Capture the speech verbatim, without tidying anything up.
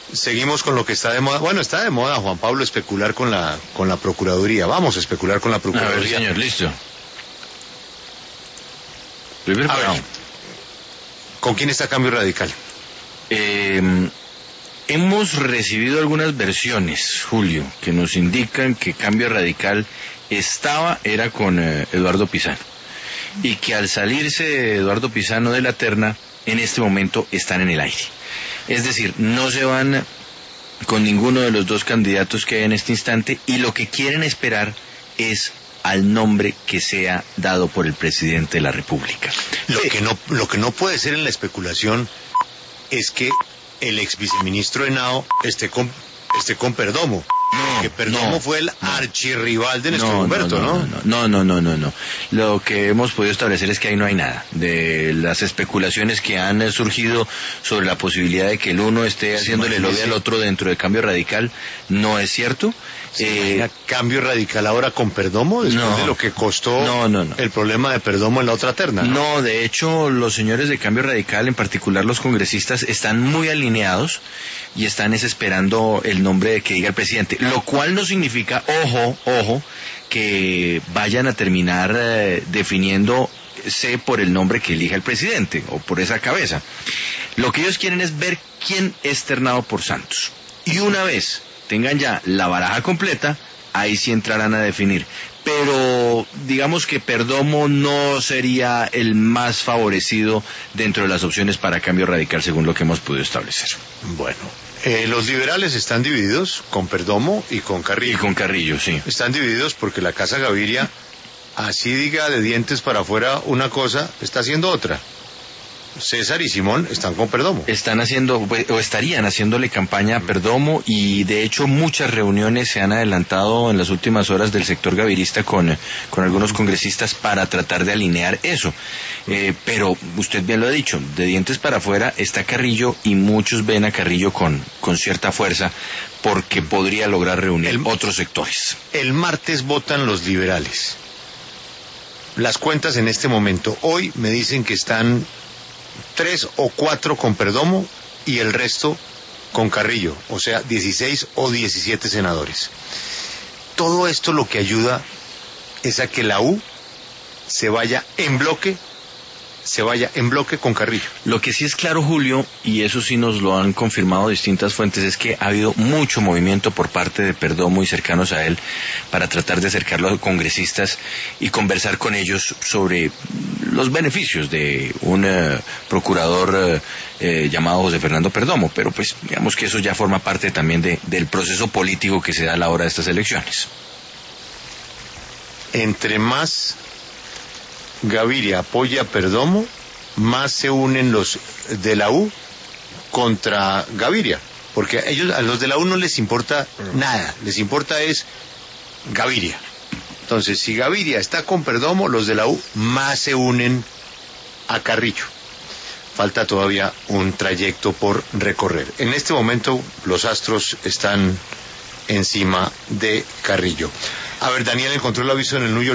seguimos con lo que está de moda. Bueno, está de moda, Juan Pablo, especular con la con la Procuraduría. Vamos a especular con la Procuraduría. A ver, señor, listo. A ver, ¿con quién está Cambio Radical? Eh, hemos recibido algunas versiones, Julio, que nos indican que Cambio Radical estaba, era con eh, Eduardo Pisano, y que al salirse Eduardo Pisano de la terna, en este momento están en el aire. Es decir, no se van con ninguno de los dos candidatos que hay en este instante, y lo que quieren esperar es al nombre que sea dado por el presidente de la República. Lo que no, lo que no puede ser en la especulación es que el ex viceministro Henao esté con, esté con Perdomo. No, que Perdomo no, fue el no. archirrival de Néstor No, Humberto, no, ¿no? no, no, no, no, no. Lo que hemos podido establecer es que ahí no hay nada. De las especulaciones que han eh, surgido sobre la posibilidad de que el uno esté Sí, haciéndole lobby sí. al otro dentro de Cambio Radical, no es cierto. ¿Se Eh, imagina Cambio Radical ahora con Perdomo después no, de lo que costó no, no, no. el problema de Perdomo en la otra terna? No, de hecho, los señores de Cambio Radical, en particular los congresistas, están muy alineados y están es esperando el nombre de que diga el presidente, lo cual no significa, ojo, ojo, que vayan a terminar eh, definiéndose por el nombre que elija el presidente o por esa cabeza. Lo que ellos quieren es ver quién es ternado por Santos. Y una vez tengan ya la baraja completa, ahí sí entrarán a definir. Pero digamos que Perdomo no sería el más favorecido dentro de las opciones para Cambio Radical, según lo que hemos podido establecer. Bueno, eh, los liberales están divididos con Perdomo y con Carrillo. Y con Carrillo, sí. Están divididos porque la Casa Gaviria, así diga de dientes para afuera una cosa, está haciendo otra. César y Simón están con Perdomo. Están haciendo, o estarían haciéndole campaña a Perdomo, y de hecho muchas reuniones se han adelantado en las últimas horas del sector gavirista con, con algunos congresistas para tratar de alinear eso. Eh, pero usted bien lo ha dicho, de dientes para afuera está Carrillo, y muchos ven a Carrillo con, con cierta fuerza porque podría lograr reunir El- otros sectores. El martes votan los liberales. Las cuentas en este momento, hoy me dicen que están tres o cuatro con Perdomo y el resto con Carrillo, o sea, dieciséis o diecisiete senadores. Todo esto lo que ayuda es a que la U se vaya en bloque, se vaya en bloque con Carrillo. Lo que sí es claro, Julio, y eso sí nos lo han confirmado distintas fuentes, es que ha habido mucho movimiento por parte de Perdomo y cercanos a él para tratar de acercarlo a los congresistas y conversar con ellos sobre los beneficios de un eh, procurador eh, eh, llamado José Fernando Perdomo, pero pues digamos que eso ya forma parte también de, del proceso político que se da a la hora de estas elecciones. Entre más Gaviria apoya a Perdomo, más se unen los de la U contra Gaviria, porque a ellos, a los de la U no les importa nada, les importa es Gaviria. Entonces, si Gaviria está con Perdomo, los de la U más se unen a Carrillo. Falta todavía un trayecto por recorrer. En este momento los astros están encima de Carrillo. A ver, Daniel encontró el aviso en el New York